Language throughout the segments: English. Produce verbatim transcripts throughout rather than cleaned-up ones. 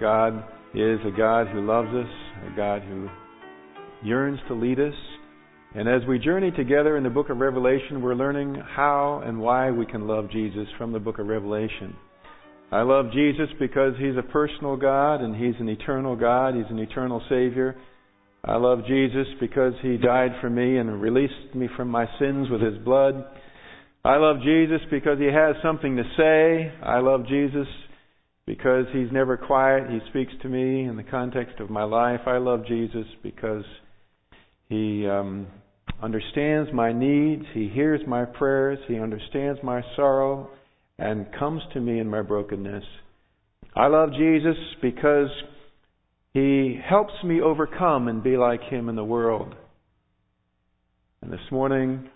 God is a God who loves us, a God who yearns to lead us. And as we journey together in the book of Revelation, we're learning how and why we can love Jesus from the book of Revelation. I love Jesus because He's a personal God and He's an eternal God. He's an eternal Savior. I love Jesus because He died for me and released me from my sins with His blood. I love Jesus because He has something to say. I love Jesus because He's never quiet. He speaks to me in the context of my life. I love Jesus because He um, understands my needs. He hears my prayers. He understands my sorrow and comes to me in my brokenness. I love Jesus because He helps me overcome and be like Him in the world. And this morning,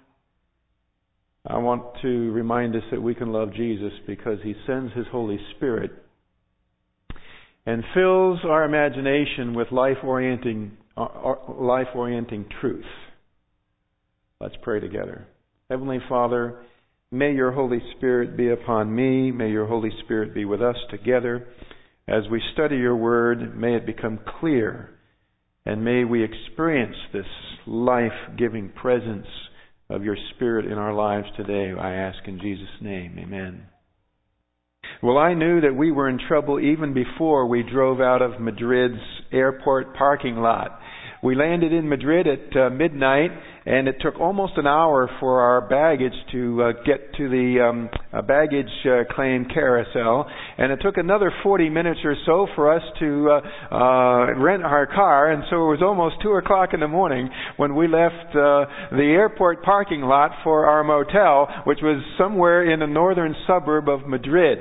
I want to remind us that we can love Jesus because He sends His Holy Spirit and fills our imagination with life-orienting, uh, life-orienting truth. Let's pray together. Heavenly Father, may Your Holy Spirit be upon me. May Your Holy Spirit be with us together. As we study Your Word, may it become clear, and may we experience this life-giving presence of Your Spirit in our lives today. I ask in Jesus' name, amen. Well, I knew that we were in trouble even before we drove out of Madrid's airport parking lot. We landed in Madrid at uh, midnight, and it took almost an hour for our baggage to uh, get to the um, uh, baggage uh, claim carousel, and it took another forty minutes or so for us to uh, uh, rent our car, and so it was almost two o'clock in the morning when we left uh, the airport parking lot for our motel, which was somewhere in the northern suburb of Madrid.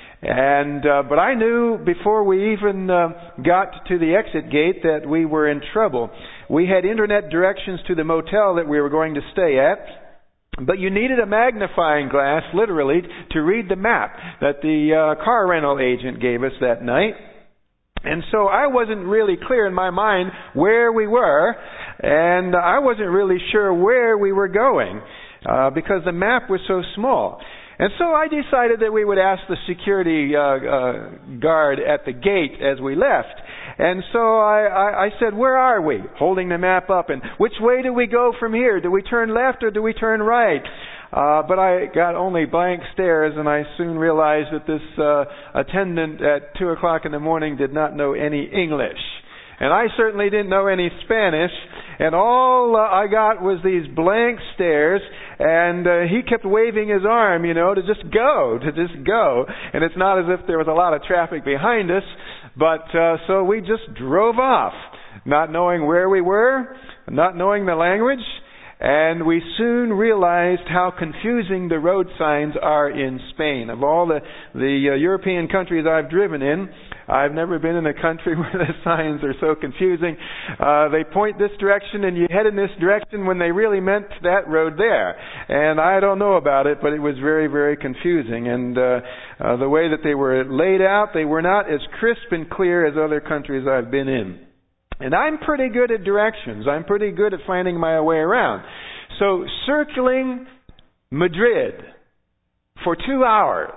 And uh, but I knew before we even uh, got to the exit gate that we were in trouble. We had internet directions to the motel that we were going to stay at, but you needed a magnifying glass, literally, to read the map that the uh, car rental agent gave us that night. And so I wasn't really clear in my mind where we were, and I wasn't really sure where we were going uh, because the map was so small. And so I decided that we would ask the security uh, uh, guard at the gate as we left. And so I, I, I said, where are we? Holding the map up. And which way do we go from here? Do we turn left or do we turn right? Uh, but I got only blank stares, and I soon realized that this uh, attendant at two o'clock in the morning did not know any English. And I certainly didn't know any Spanish. And all uh, I got was these blank stares, and uh, he kept waving his arm, you know, to just go, to just go. And it's not as if there was a lot of traffic behind us, but uh, so we just drove off, not knowing where we were, not knowing the language, and we soon realized how confusing the road signs are in Spain. Of all the, the uh, European countries I've driven in, I've never been in a country where the signs are so confusing. Uh, they point this direction and you head in this direction when they really meant that road there. And I don't know about it, but it was very, very confusing. And uh, uh, the way that they were laid out, they were not as crisp and clear as other countries I've been in. And I'm pretty good at directions. I'm pretty good at finding my way around. So circling Madrid for two hours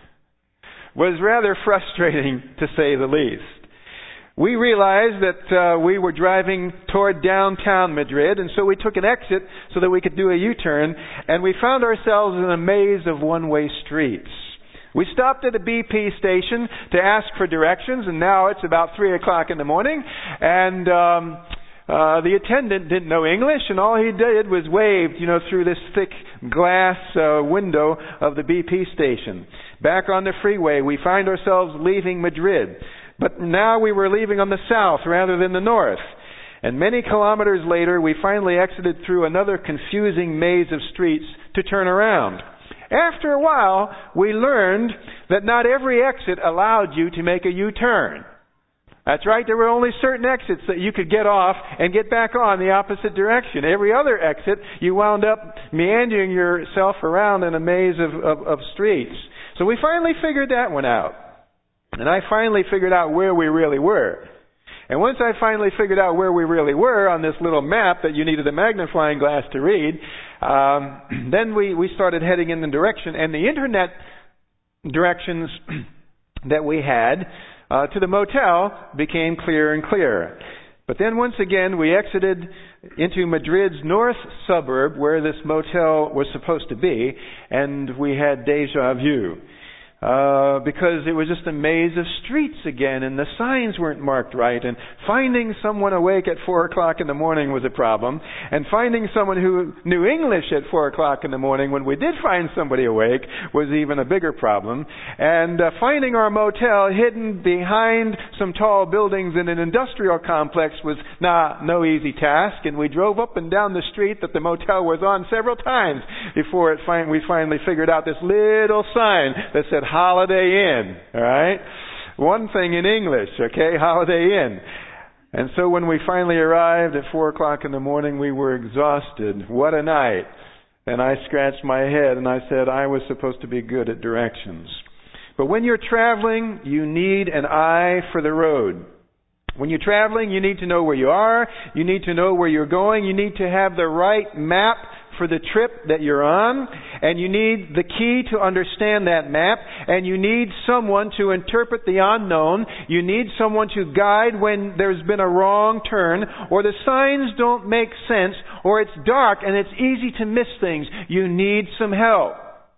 was rather frustrating, to say the least. We realized that uh, we were driving toward downtown Madrid, and so we took an exit so that we could do a U-turn, and we found ourselves in a maze of one-way streets. We stopped at a B P station to ask for directions, and now it's about three o'clock in the morning, and um, uh, the attendant didn't know English, and all he did was wave, you know, through this thick glass uh, window of the B P station. Back on the freeway, we find ourselves leaving Madrid, but now we were leaving on the south rather than the north. And many kilometers later, we finally exited through another confusing maze of streets to turn around. After a while, we learned that not every exit allowed you to make a U-turn. That's right, there were only certain exits that you could get off and get back on the opposite direction. Every other exit, you wound up meandering yourself around in a maze of, of, of streets. So we finally figured that one out. And I finally figured out where we really were. And once I finally figured out where we really were on this little map that you needed a magnifying glass to read, um, then we, we started heading in the direction. And the internet directions that we had uh, to the motel became clearer and clearer. But then once again, we exited into Madrid's north suburb where this motel was supposed to be, and we had deja vu. Uh, because it was just a maze of streets again, and the signs weren't marked right, and finding someone awake at four o'clock in the morning was a problem, and finding someone who knew English at four o'clock in the morning when we did find somebody awake was even a bigger problem, and uh, finding our motel hidden behind some tall buildings in an industrial complex was nah, no easy task, and we drove up and down the street that the motel was on several times before it fin- we finally figured out this little sign that said Holiday Inn, all right? One thing in English, okay? Holiday Inn. And so when we finally arrived at four o'clock in the morning, we were exhausted. What a night. And I scratched my head and I said, I was supposed to be good at directions. But when you're traveling, you need an eye for the road. When you're traveling, you need to know where you are. You need to know where you're going. You need to have the right map for the trip that you're on, and you need the key to understand that map, and you need someone to interpret the unknown. You need someone to guide when there's been a wrong turn, or the signs don't make sense, or it's dark and it's easy to miss things. You need some help.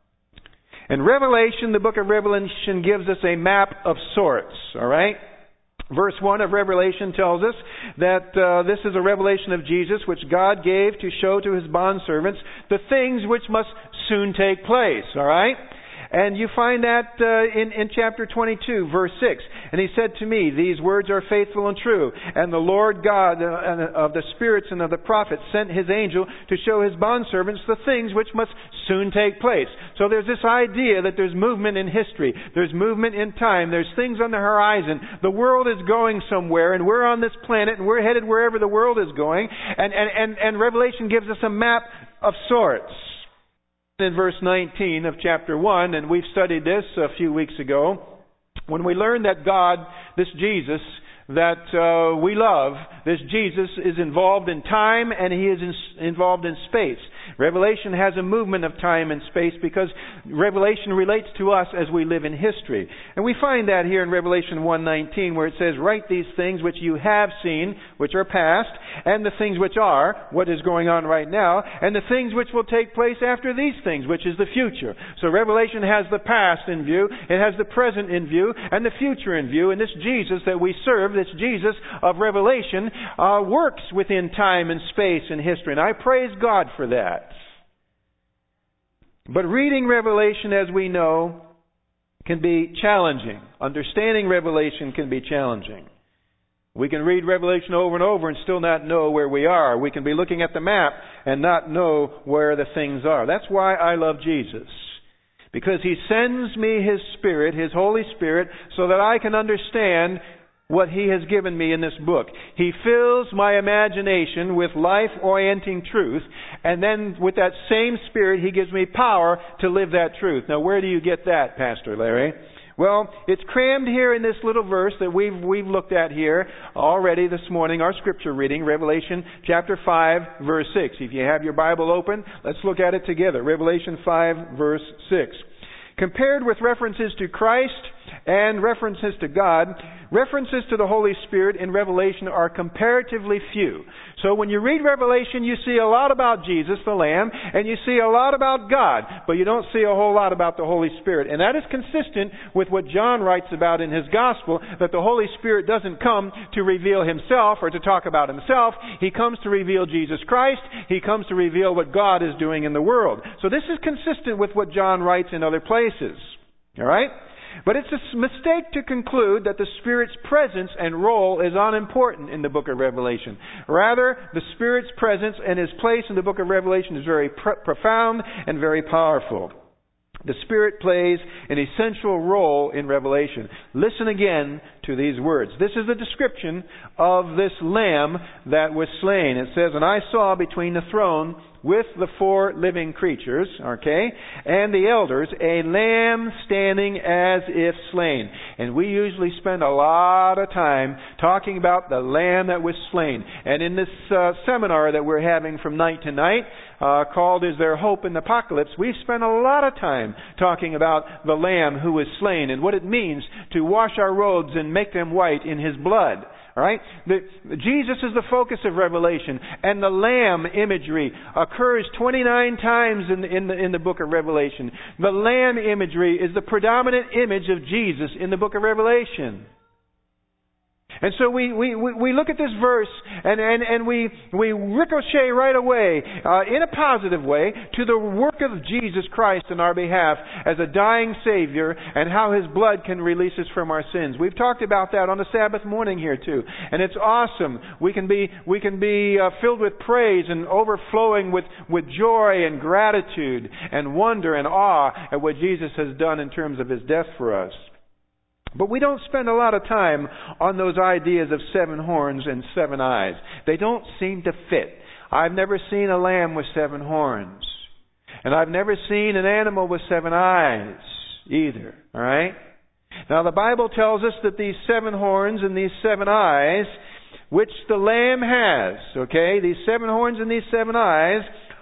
And Revelation, the book of Revelation, gives us a map of sorts, all right? Verse one of Revelation tells us that uh, this is a revelation of Jesus which God gave to show to His bondservants the things which must soon take place. All right? And you find that uh, in, in chapter twenty-two, verse six. And He said to me, these words are faithful and true. And the Lord God uh, of the spirits and of the prophets sent His angel to show His bondservants the things which must soon take place. So there's this idea that there's movement in history. There's movement in time. There's things on the horizon. The world is going somewhere, and we're on this planet, and we're headed wherever the world is going. And, and, and, and Revelation gives us a map of sorts. In verse nineteen of chapter one, and we've studied this a few weeks ago, when we learned that God, this Jesus, that uh, we love, this Jesus is involved in time and He is in, involved in space. Revelation has a movement of time and space because Revelation relates to us as we live in history. And we find that here in Revelation one nineteen where it says, write these things which you have seen, which are past, and the things which are, what is going on right now, and the things which will take place after these things, which is the future. So Revelation has the past in view, it has the present in view, and the future in view. And this Jesus that we serve, this Jesus of Revelation, uh, works within time and space and history. And I praise God for that. But reading Revelation, as we know, can be challenging. Understanding Revelation can be challenging. We can read Revelation over and over and still not know where we are. We can be looking at the map and not know where the things are. That's why I love Jesus. Because He sends me His Spirit, His Holy Spirit, so that I can understand what He has given me in this book. He fills my imagination with life-orienting truth, and then with that same Spirit, He gives me power to live that truth. Now, where do you get that, Pastor Larry? Well, it's crammed here in this little verse that we've we've looked at here already this morning, our scripture reading, Revelation chapter five, verse six. If you have your Bible open, let's look at it together. Revelation five, verse six. Compared with references to Christ and references to God, references to the Holy Spirit in Revelation are comparatively few. So when you read Revelation, you see a lot about Jesus, the Lamb, and you see a lot about God, but you don't see a whole lot about the Holy Spirit. And that is consistent with what John writes about in his Gospel, that the Holy Spirit doesn't come to reveal Himself or to talk about Himself. He comes to reveal Jesus Christ. He comes to reveal what God is doing in the world. So this is consistent with what John writes in other places. All right? But it's a mistake to conclude that the Spirit's presence and role is unimportant in the book of Revelation. Rather, the Spirit's presence and His place in the book of Revelation is very pr- profound and very powerful. The Spirit plays an essential role in Revelation. Listen again to these words. This is a description of this Lamb that was slain. It says, and I saw between the throne with the four living creatures, okay, and the elders, a lamb standing as if slain. And we usually spend a lot of time talking about the lamb that was slain. And in this uh, seminar that we're having from night to night, uh, called Is There Hope in the Apocalypse, we spend a lot of time talking about the lamb who was slain and what it means to wash our robes in make them white in His blood. All right? The, Jesus is the focus of Revelation, and the Lamb imagery occurs twenty-nine times in the, in the, in the book of Revelation. The Lamb imagery is the predominant image of Jesus in the book of Revelation. And so we, we, we look at this verse and, and, and we, we ricochet right away, uh, in a positive way, to the work of Jesus Christ in our behalf as a dying Savior and how His blood can release us from our sins. We've talked about that on a Sabbath morning here too. And it's awesome. We can be, we can be uh, filled with praise and overflowing with, with joy and gratitude and wonder and awe at what Jesus has done in terms of His death for us. But we don't spend a lot of time on those ideas of seven horns and seven eyes. They don't seem to fit. I've never seen a lamb with seven horns. And I've never seen an animal with seven eyes either. All right? Now the Bible tells us that these seven horns and these seven eyes, which the Lamb has, okay, these seven horns and these seven eyes,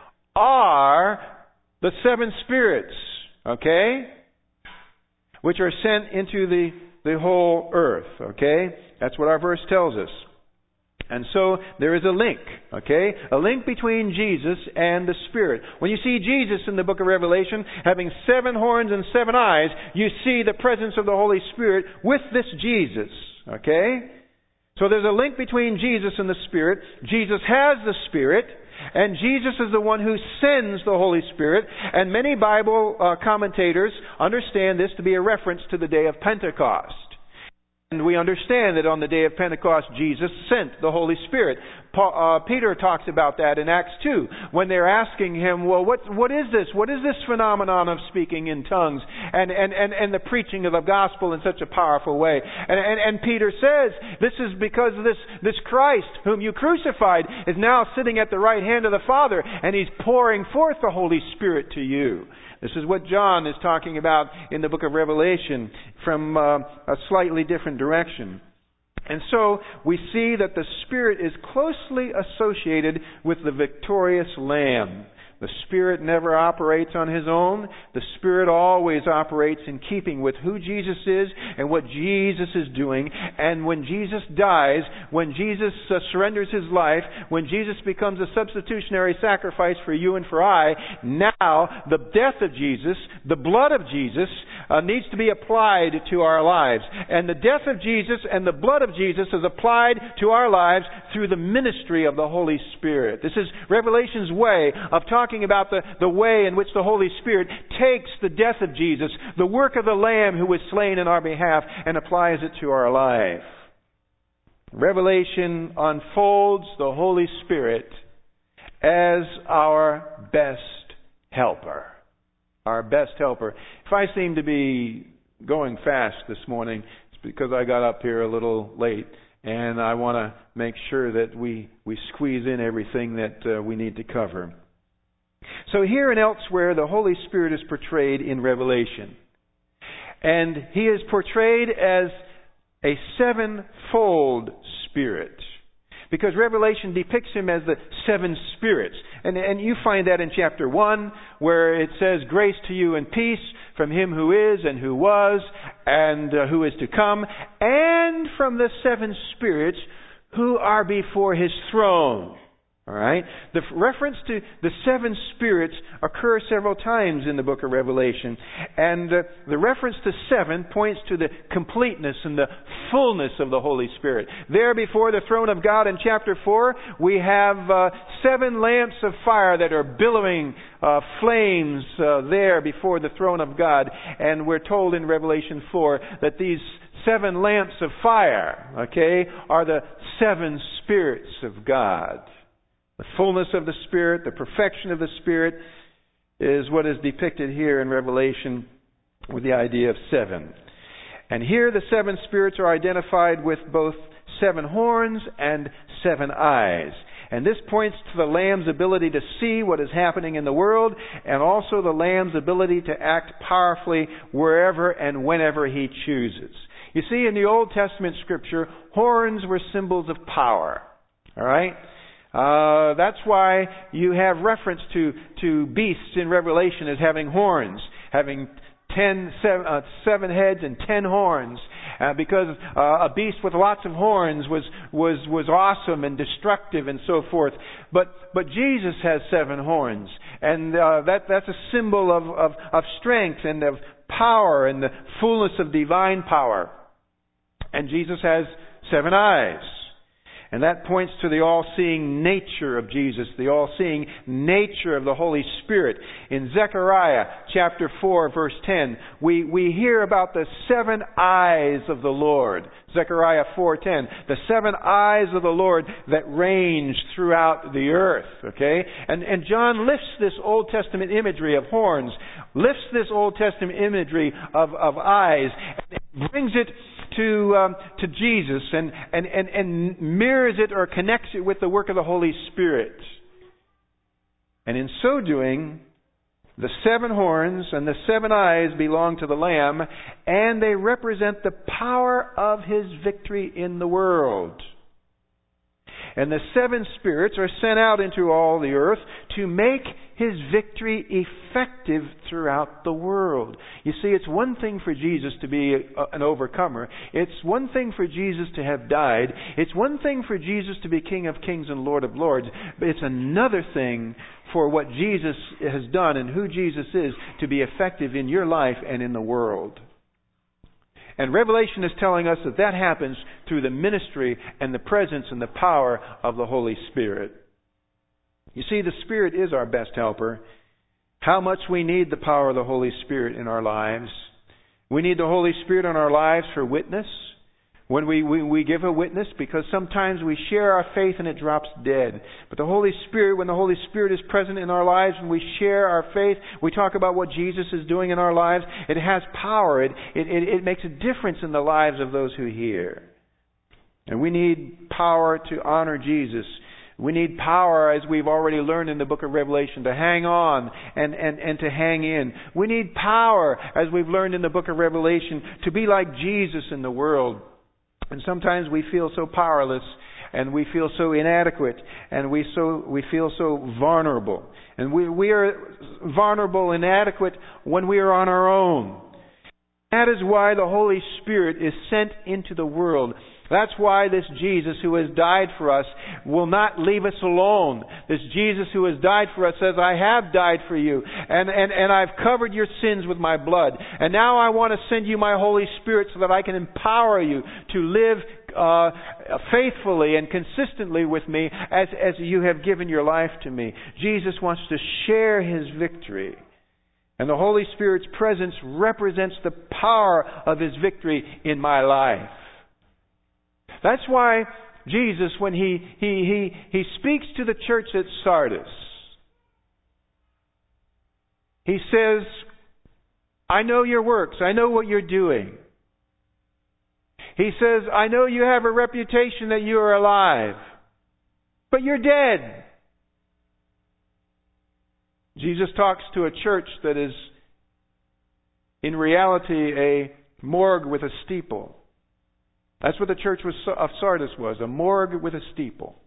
are the seven spirits, okay, which are sent into the, the whole earth, okay? That's what our verse tells us. And so there is a link, okay? A link between Jesus and the Spirit. When you see Jesus in the book of Revelation having seven horns and seven eyes, you see the presence of the Holy Spirit with this Jesus, okay? So there's a link between Jesus and the Spirit. Jesus has the Spirit, and Jesus is the one who sends the Holy Spirit. And many Bible uh, commentators understand this to be a reference to the day of Pentecost. And we understand that on the day of Pentecost, Jesus sent the Holy Spirit. Paul, uh, Peter talks about that in Acts two, when they're asking him, well, what, what is this? What is this phenomenon of speaking in tongues and, and, and, and the preaching of the gospel in such a powerful way? And, and, and Peter says, this is because this, this Christ, whom you crucified, is now sitting at the right hand of the Father, and He's pouring forth the Holy Spirit to you. This is what John is talking about in the book of Revelation from uh, a slightly different direction. And so we see that the Spirit is closely associated with the victorious Lamb. The Spirit never operates on His own. The Spirit always operates in keeping with who Jesus is and what Jesus is doing. And when Jesus dies, when Jesus uh, surrenders His life, when Jesus becomes a substitutionary sacrifice for you and for I, now the death of Jesus, the blood of Jesus, uh, needs to be applied to our lives. And the death of Jesus and the blood of Jesus is applied to our lives through the ministry of the Holy Spirit. This is Revelation's way of talking about the, the way in which the Holy Spirit takes the death of Jesus, the work of the Lamb who was slain in our behalf, and applies it to our life. Revelation unfolds the Holy Spirit as our best helper. Our best helper. If I seem to be going fast this morning, it's because I got up here a little late, and I want to make sure that we, we squeeze in everything that uh, we need to cover. So here and elsewhere, the Holy Spirit is portrayed in Revelation. And He is portrayed as a sevenfold Spirit. Because Revelation depicts Him as the seven spirits. And, and you find that in chapter one, where it says, grace to you and peace from Him who is and who was and uh, who is to come, and from the seven spirits who are before His throne. All right? The reference to the seven spirits occurs several times in the book of Revelation. And uh, the reference to seven points to the completeness and the fullness of the Holy Spirit. There before the throne of God in chapter four, we have uh, seven lamps of fire that are billowing uh, flames uh, there before the throne of God. And we're told in Revelation four that these seven lamps of fire, okay, are the seven spirits of God. The fullness of the Spirit, the perfection of the Spirit is what is depicted here in Revelation with the idea of seven. And here the seven spirits are identified with both seven horns and seven eyes. And this points to the Lamb's ability to see what is happening in the world, and also the Lamb's ability to act powerfully wherever and whenever He chooses. You see, in the Old Testament Scripture, horns were symbols of power. All right? Uh, that's why you have reference to, to beasts in Revelation as having horns, having ten, seven, uh, seven heads and ten horns. uh, because uh, a beast with lots of horns was was was awesome and destructive and so forth. But but Jesus has seven horns, and uh, that that's a symbol of, of of strength and of power and the fullness of divine power. And Jesus has seven eyes. And that points to the all-seeing nature of Jesus, the all-seeing nature of the Holy Spirit. In Zechariah chapter four, verse ten, we, we hear about the seven eyes of the Lord. Zechariah four ten, the seven eyes of the Lord that range throughout the earth. Okay? And, and John lifts this Old Testament imagery of horns, lifts this Old Testament imagery of, of eyes, and brings it to um, to Jesus and, and, and, and mirrors it or connects it with the work of the Holy Spirit. And in so doing, the seven horns and the seven eyes belong to the Lamb, and they represent the power of His victory in the world. And the seven spirits are sent out into all the earth to make His victory effective throughout the world. You see, it's one thing for Jesus to be a, an overcomer. It's one thing for Jesus to have died. It's one thing for Jesus to be King of Kings and Lord of Lords. But it's another thing for what Jesus has done and who Jesus is to be effective in your life and in the world. And Revelation is telling us that that happens through the ministry and the presence and the power of the Holy Spirit. You see, the Spirit is our best helper. How much we need the power of the Holy Spirit in our lives. We need the Holy Spirit in our lives for witness. When we, we, we give a witness, because sometimes we share our faith and it drops dead. But the Holy Spirit, when the Holy Spirit is present in our lives, when we share our faith, we talk about what Jesus is doing in our lives, it has power. It, it, it, it makes a difference in the lives of those who hear. And we need power to honor Jesus. We need power, as we've already learned in the book of Revelation, to hang on and, and, and to hang in. We need power, as we've learned in the book of Revelation, to be like Jesus in the world. And sometimes we feel so powerless, and we feel so inadequate, and we so we feel so vulnerable. And we, we are vulnerable, inadequate when we are on our own. That is why the Holy Spirit is sent into the world. That's why this Jesus who has died for us will not leave us alone. This Jesus who has died for us says, I have died for you, and, and, and I've covered your sins with my blood. And now I want to send you my Holy Spirit so that I can empower you to live uh, faithfully and consistently with me as, as you have given your life to me. Jesus wants to share His victory. And the Holy Spirit's presence represents the power of His victory in my life. That's why Jesus, when he, he, he, he speaks to the church at Sardis, He says, I know your works. I know what you're doing. He says, I know you have a reputation that you are alive, but you're dead. Jesus talks to a church that is in reality a morgue with a steeple. That's what the church of Sardis was, a morgue with a steeple.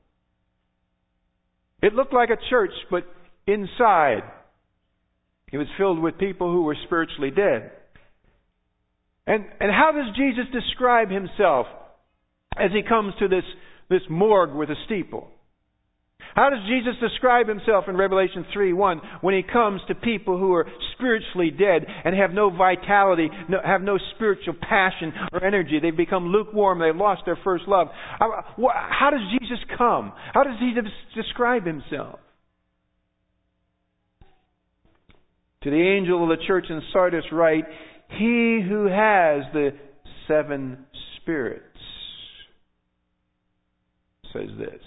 It looked like a church, but inside it was filled with people who were spiritually dead. And and how does Jesus describe Himself as He comes to this, this morgue with a steeple? How does Jesus describe Himself in Revelation three one when He comes to people who are spiritually dead and have no vitality, no, have no spiritual passion or energy? They've become lukewarm. They've lost their first love. How, how does Jesus come? How does He describe Himself? To the angel of the church in Sardis write, He who has the seven spirits says this.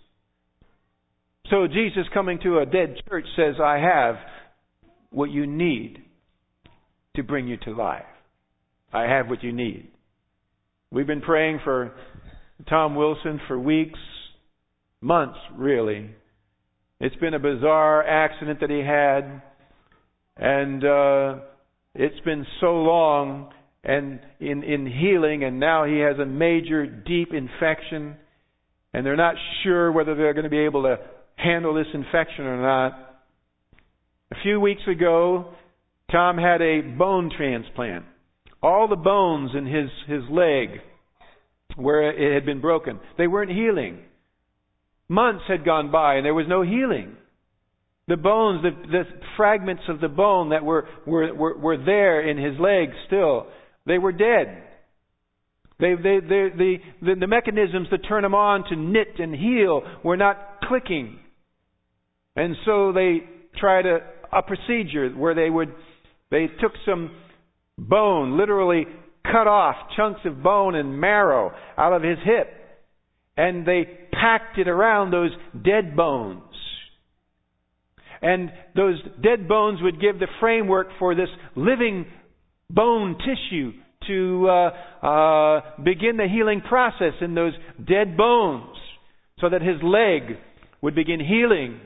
So Jesus coming to a dead church says, I have what you need to bring you to life. I have what you need. We've been praying for Tom Wilson for weeks, months really. It's been a bizarre accident that he had, and uh, it's been so long and in, in healing, and now he has a major, deep infection, and they're not sure whether they're going to be able to handle this infection or not. A few weeks ago, Tom had a bone transplant. all the bones in his, his leg where it had been broken. They weren't healing. Months had gone by and there was no healing. The bones, the, the fragments of the bone that were, were, were, were there in his leg still, they were dead. They, they, they, the, the, the mechanisms that turn them on to knit and heal were not clicking. And so they tried a, a procedure where they would, they took some bone, literally cut off chunks of bone and marrow out of his hip, and they packed it around those dead bones. And those dead bones would give the framework for this living bone tissue to uh, uh, begin the healing process in those dead bones, so that his leg would begin healing.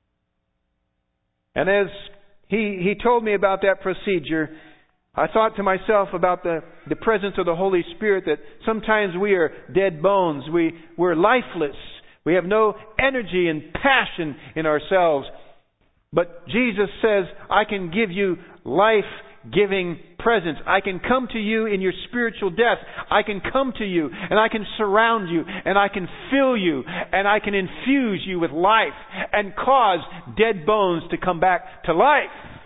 And as he, he told me about that procedure, I thought to myself about the, the presence of the Holy Spirit, that sometimes we are dead bones. We, we're lifeless. We have no energy and passion in ourselves. But Jesus says, I can give you life-giving presence. I can come to you in your spiritual death. I can come to you and I can surround you and I can fill you and I can infuse you with life and cause dead bones to come back to life.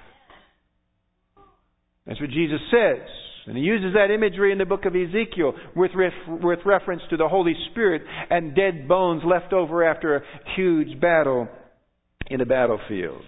That's what Jesus says. And he uses that imagery in the book of Ezekiel with, ref- with reference to the Holy Spirit and dead bones left over after a huge battle in a battlefield.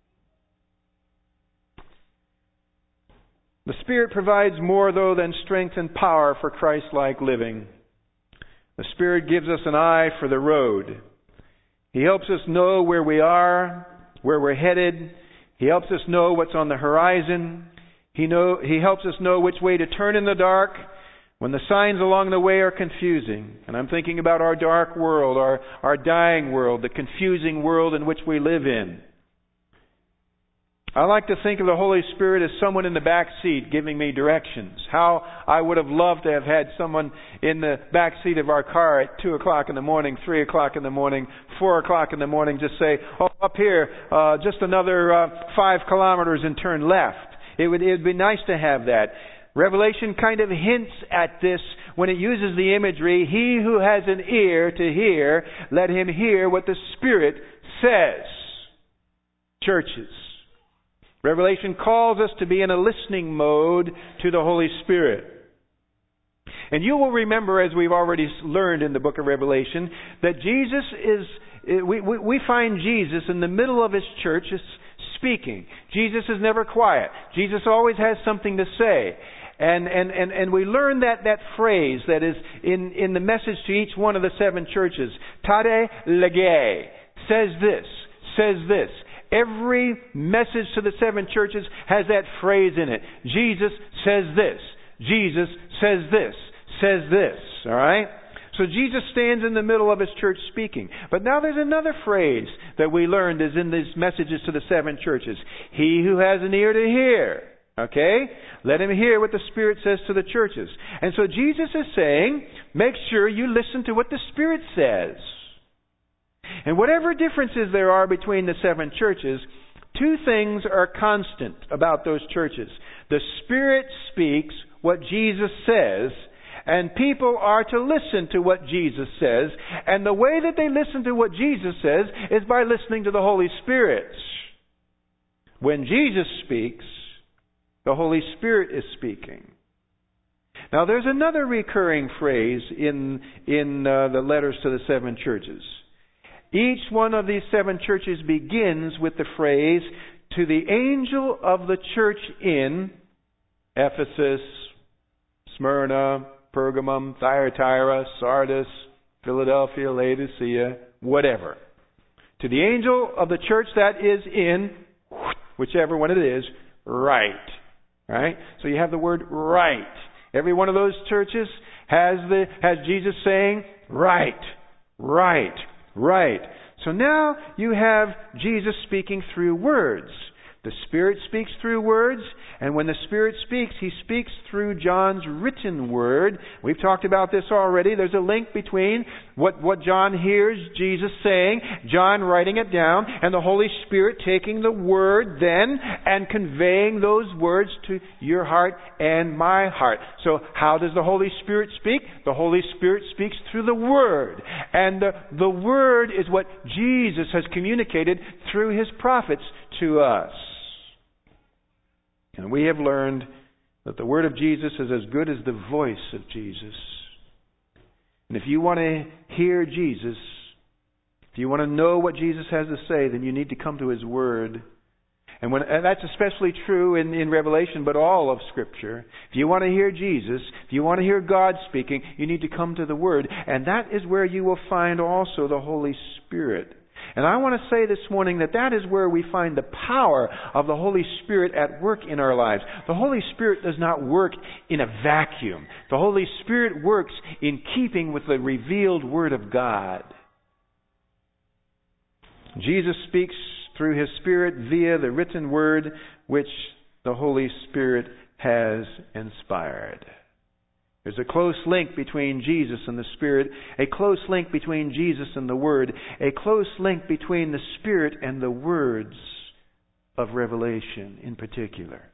The Spirit provides more, though, than strength and power for Christ-like living. The Spirit gives us an eye for the road. He helps us know where we are, where we're headed. He helps us know what's on the horizon. He know, He helps us know which way to turn in the dark when the signs along the way are confusing. And I'm thinking about our dark world, our, our dying world, the confusing world in which we live in. I like to think of the Holy Spirit as someone in the back seat giving me directions. How I would have loved to have had someone in the back seat of our car at two o'clock in the morning, three o'clock in the morning, four o'clock in the morning, just say, oh, up here, uh, just another uh, five kilometers and turn left. It would, it would be nice to have that. Revelation kind of hints at this when it uses the imagery, he who has an ear to hear, let him hear what the Spirit says. Churches. Revelation calls us to be in a listening mode to the Holy Spirit. And you will remember, as we've already learned in the book of Revelation, that Jesus is, we, we, we find Jesus in the middle of His church speaking. Jesus is never quiet. Jesus always has something to say. And, and, and, and we learn that, that phrase that is in, in the message to each one of the seven churches. Tade lege, says this, says this. Every message to the seven churches has that phrase in it. Jesus says this. Jesus says this. Says this. All right? So Jesus stands in the middle of His church speaking. But now there's another phrase that we learned is in these messages to the seven churches. He who has an ear to hear. Okay? Let him hear what the Spirit says to the churches. And so Jesus is saying, make sure you listen to what the Spirit says. And whatever differences there are between the seven churches, two things are constant about those churches. The Spirit speaks what Jesus says, and people are to listen to what Jesus says. And the way that they listen to what Jesus says is by listening to the Holy Spirit. When Jesus speaks, the Holy Spirit is speaking. Now there's another recurring phrase in, in uh, the letters to the seven churches. Each one of these seven churches begins with the phrase, to the angel of the church in Ephesus, Smyrna, Pergamum, Thyatira, Sardis, Philadelphia, Laodicea, whatever. To the angel of the church that is in, whichever one it is, right. Right? So you have the word right. Every one of those churches has the has Jesus saying, right, right. Right. So now you have Jesus speaking through words. The Spirit speaks through words, and when the Spirit speaks, He speaks through John's written word. We've talked about this already. There's a link between what, what John hears Jesus saying, John writing it down, and the Holy Spirit taking the word then and conveying those words to your heart and my heart. So how does the Holy Spirit speak? The Holy Spirit speaks through the Word. And the, the Word is what Jesus has communicated through His prophets to us. And we have learned that the Word of Jesus is as good as the voice of Jesus. And if you want to hear Jesus, if you want to know what Jesus has to say, then you need to come to His Word. And, when, and that's especially true in, in Revelation, but all of Scripture. If you want to hear Jesus, if you want to hear God speaking, you need to come to the Word. And that is where you will find also the Holy Spirit. And I want to say this morning that that is where we find the power of the Holy Spirit at work in our lives. The Holy Spirit does not work in a vacuum. The Holy Spirit works in keeping with the revealed Word of God. Jesus speaks through His Spirit via the written Word which the Holy Spirit has inspired. There's a close link between Jesus and the Spirit, a close link between Jesus and the Word, a close link between the Spirit and the words of Revelation in particular.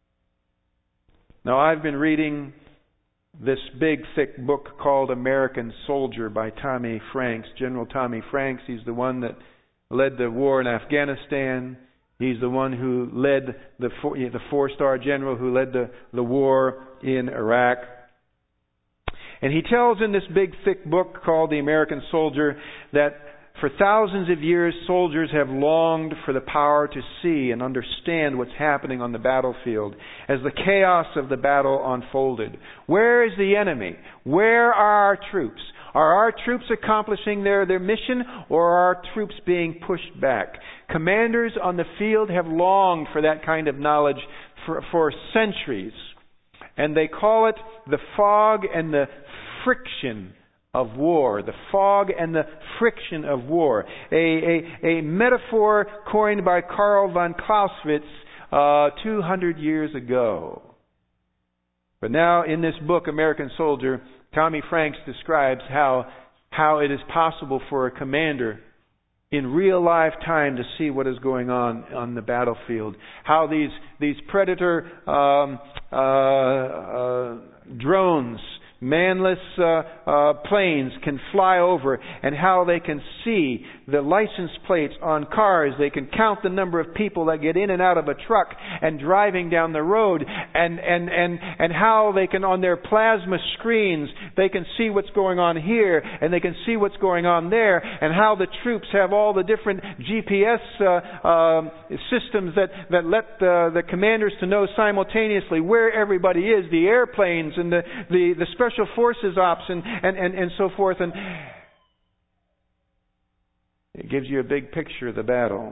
Now, I've been reading this big, thick book called American Soldier by Tommy Franks, General Tommy Franks. He's the one that led the war in Afghanistan. He's the one who led the four, the four-star general who led the, the war in Iraq. And he tells in this big, thick book called The American Soldier that for thousands of years, soldiers have longed for the power to see and understand what's happening on the battlefield as the chaos of the battle unfolded. Where is the enemy? Where are our troops? Are our troops accomplishing their, their mission, or are our troops being pushed back? Commanders on the field have longed for that kind of knowledge for, for centuries. And they call it the fog and the friction of war. The fog and the friction of war. A, a, a metaphor coined by Karl von Clausewitz uh, two hundred years ago. But now in this book, American Soldier, Tommy Franks describes how, how it is possible for a commander in real life time to see what is going on on the battlefield. How these these predator um, uh, uh, drones, manless uh, uh, planes can fly over, and how they can see the license plates on cars. They can count the number of people that get in and out of a truck and driving down the road, and and and and how they can, on their plasma screens, they can see what's going on here, and they can see what's going on there, and how the troops have all the different G P S uh, um, systems that that let the, the commanders to know simultaneously where everybody is, the airplanes and the the, the special forces ops and, and, and, and so forth. And it gives you a big picture of the battle.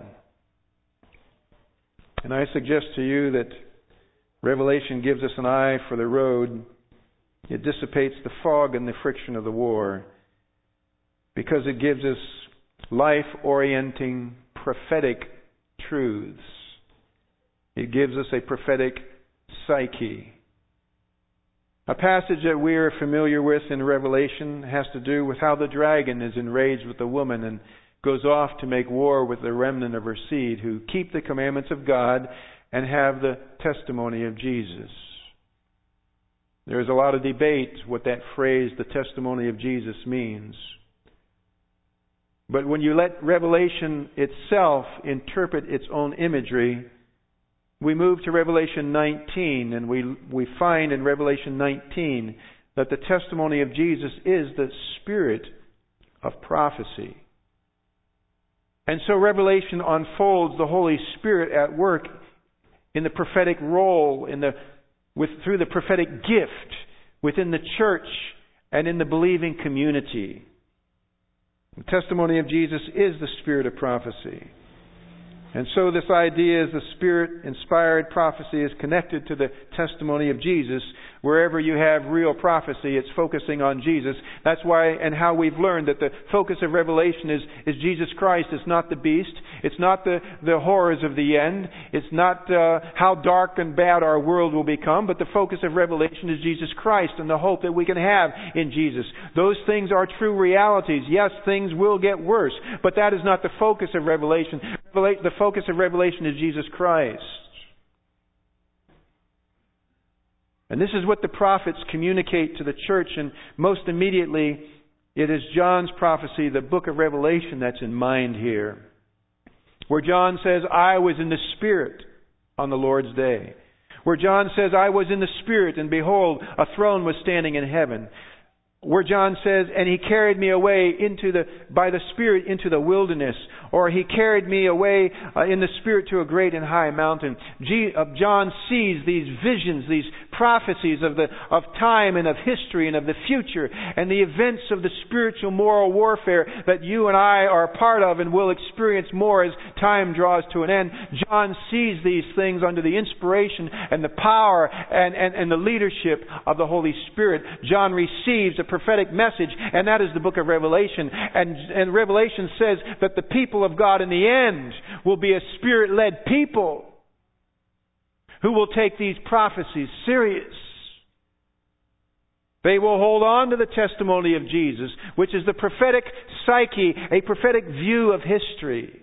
And I suggest to you that Revelation gives us an eye for the road. It dissipates the fog and the friction of the war, because it gives us life-orienting prophetic truths. It gives us a prophetic psyche. A passage that we are familiar with in Revelation has to do with how the dragon is enraged with the woman and goes off to make war with the remnant of her seed who keep the commandments of God and have the testimony of Jesus. There is a lot of debate what that phrase, the testimony of Jesus, means. But when you let Revelation itself interpret its own imagery, we move to Revelation nineteen, and we we find in Revelation nineteen that the testimony of Jesus is the spirit of prophecy. And so Revelation unfolds the Holy Spirit at work in the prophetic role, in the with through the prophetic gift within the church and in the believing community. The testimony of Jesus is the spirit of prophecy. And so this idea is the Spirit-inspired prophecy is connected to the testimony of Jesus. Wherever you have real prophecy, it's focusing on Jesus. That's why and how we've learned that the focus of Revelation is, is Jesus Christ. It's not the beast. It's not the, the horrors of the end. It's not uh, how dark and bad our world will become, but the focus of Revelation is Jesus Christ and the hope that we can have in Jesus. Those things are true realities. Yes, things will get worse, but that is not the focus of Revelation. The focus of Revelation is Jesus Christ. And this is what the prophets communicate to the church, and most immediately it is John's prophecy, the book of Revelation, that's in mind here. Where John says, I was in the Spirit on the Lord's day. Where John says, I was in the Spirit, and behold, a throne was standing in heaven. Where John says, and He carried me away into the by the Spirit into the wilderness. Or He carried me away uh, in the Spirit to a great and high mountain. G, uh, John sees these visions, these prophecies of the of time and of history and of the future and the events of the spiritual moral warfare that you and I are a part of and will experience more as time draws to an end. John sees these things under the inspiration and the power and, and, and the leadership of the Holy Spirit. John receives a prophetic message, and that is the book of Revelation. And, and Revelation says that the people of God in the end will be a Spirit-led people who will take these prophecies serious. They will hold on to the testimony of Jesus, which is the prophetic psyche, a prophetic view of history.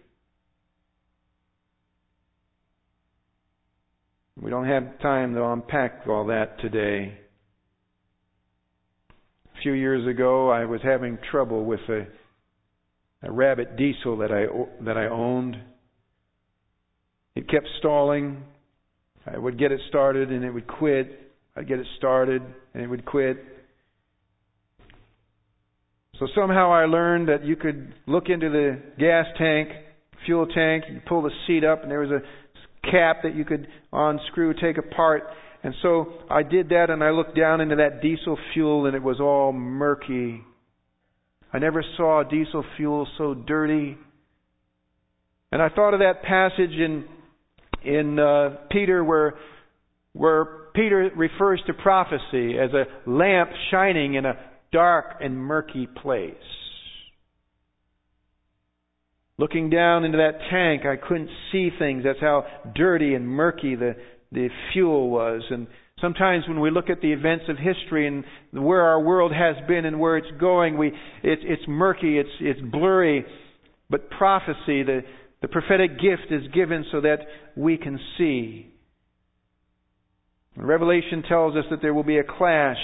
We don't have time to unpack all that today. A few years ago, I was having trouble with a, a Rabbit diesel that I that I owned. It kept stalling. I would get it started and it would quit. I'd get it started and it would quit. So somehow I learned that you could look into the gas tank, fuel tank, you pull the seat up, and there was a cap that you could unscrew, take apart. And so I did that, and I looked down into that diesel fuel, and it was all murky. I never saw diesel fuel so dirty. And I thought of that passage in in uh, Peter where where Peter refers to prophecy as a lamp shining in a dark and murky place. Looking down into that tank, I couldn't see things. That's how dirty and murky the, the fuel was. And sometimes when we look at the events of history and where our world has been and where it's going, we it's it's murky, it's it's blurry. But prophecy, the the prophetic gift is given so that we can see. Revelation tells us that there will be a clash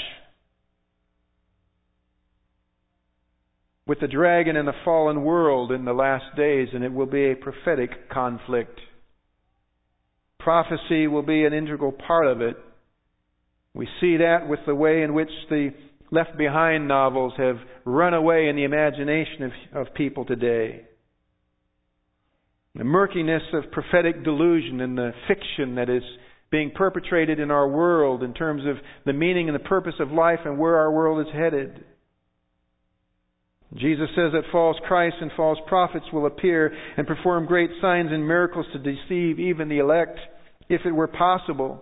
with the dragon and the fallen world in the last days, and it will be a prophetic conflict. Prophecy will be an integral part of it. We see that with the way in which the Left Behind novels have run away in the imagination of, of people today. The murkiness of prophetic delusion and the fiction that is being perpetrated in our world in terms of the meaning and the purpose of life and where our world is headed. Jesus says that false Christs and false prophets will appear and perform great signs and miracles to deceive even the elect, if it were possible.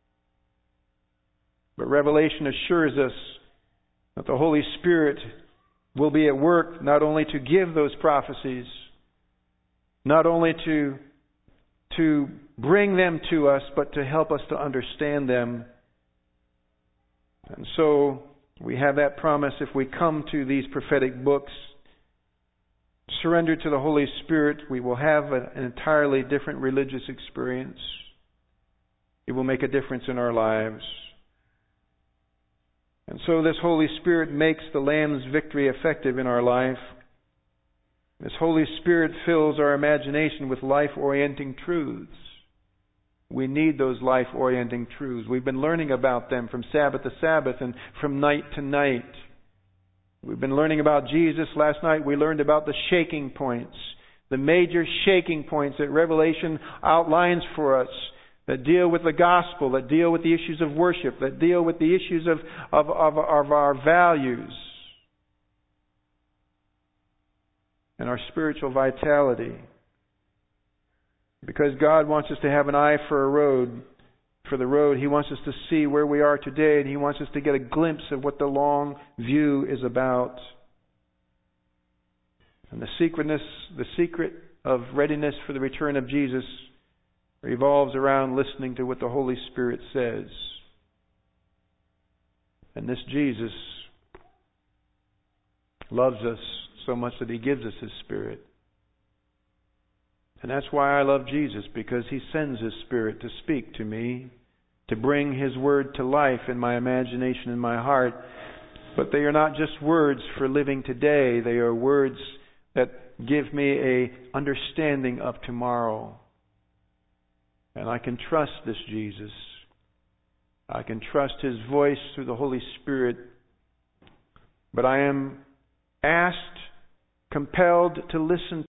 But Revelation assures us that the Holy Spirit will be at work not only to give those prophecies, not only to, to bring them to us, but to help us to understand them. And so we have that promise if we come to these prophetic books, surrender to the Holy Spirit, we will have an entirely different religious experience. It will make a difference in our lives. And so this Holy Spirit makes the Lamb's victory effective in our life. This Holy Spirit fills our imagination with life-orienting truths. We need those life-orienting truths. We've been learning about them from Sabbath to Sabbath and from night to night. We've been learning about Jesus. Last night we learned about the shaking points, the major shaking points that Revelation outlines for us that deal with the gospel, that deal with the issues of worship, that deal with the issues of, of, of, of our values and our spiritual vitality. Because God wants us to have an eye for a road, for the road. He wants us to see where we are today, and He wants us to get a glimpse of what the long view is about. And the secretness, the secret of readiness for the return of Jesus revolves around listening to what the Holy Spirit says. And this Jesus loves us so much that He gives us His Spirit. And that's why I love Jesus, because He sends His Spirit to speak to me, to bring His Word to life in my imagination and my heart. But they are not just words for living today. They are words that give me a understanding of tomorrow. And I can trust this Jesus. I can trust His voice through the Holy Spirit. But I am asked, compelled to listen